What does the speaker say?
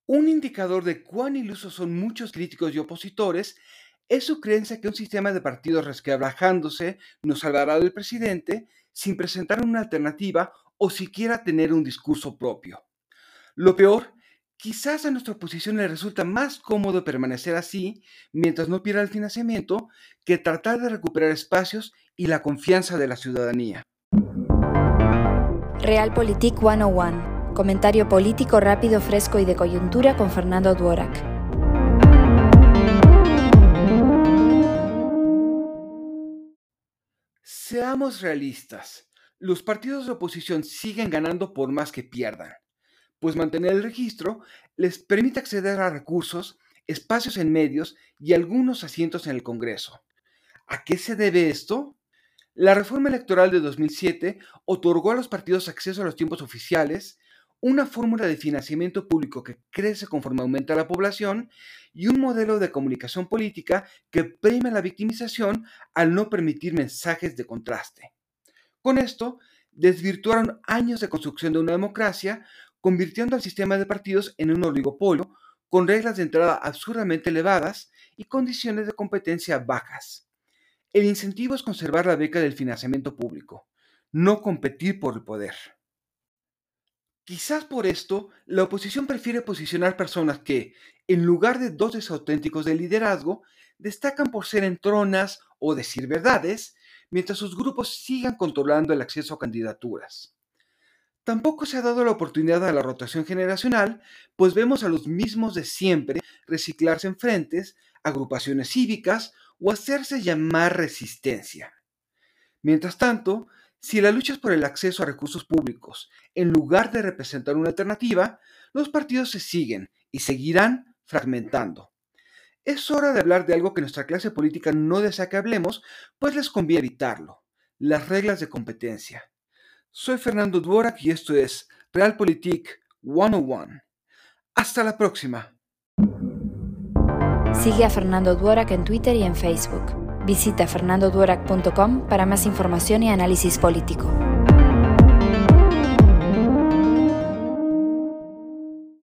Un indicador de cuán ilusos son muchos críticos y opositores es su creencia que un sistema de partidos resquebrajándose nos salvará del presidente sin presentar una alternativa o siquiera tener un discurso propio. Lo peor, quizás a nuestra oposición le resulta más cómodo permanecer así mientras no pierda el financiamiento que tratar de recuperar espacios y la confianza de la ciudadanía. Realpolitik 101. Comentario político rápido, fresco y de coyuntura con Fernando Dworak. Seamos realistas. Los partidos de oposición siguen ganando por más que pierdan, pues mantener el registro les permite acceder a recursos, espacios en medios y algunos asientos en el Congreso. ¿A qué se debe esto? La reforma electoral de 2007 otorgó a los partidos acceso a los tiempos oficiales, una fórmula de financiamiento público que crece conforme aumenta la población y un modelo de comunicación política que premia la victimización al no permitir mensajes de contraste. Con esto, desvirtuaron años de construcción de una democracia, convirtiendo al sistema de partidos en un oligopolio con reglas de entrada absurdamente elevadas y condiciones de competencia bajas. El incentivo es conservar la beca del financiamiento público, no competir por el poder. Quizás por esto, la oposición prefiere posicionar personas que, en lugar de dotes auténticos de liderazgo, destacan por ser entronas o decir verdades, mientras sus grupos sigan controlando el acceso a candidaturas. Tampoco se ha dado la oportunidad a la rotación generacional, pues vemos a los mismos de siempre reciclarse en frentes, agrupaciones cívicas o hacerse llamar resistencia. Mientras tanto, si la lucha es por el acceso a recursos públicos, en lugar de representar una alternativa, los partidos se siguen y seguirán fragmentando. Es hora de hablar de algo que nuestra clase política no desea que hablemos, pues les conviene evitarlo: las reglas de competencia. Soy Fernando Dworak y esto es Realpolitik 101. Hasta la próxima. Sigue a Fernando Dworak en Twitter y en Facebook. Visita fernandodworak.com para más información y análisis político.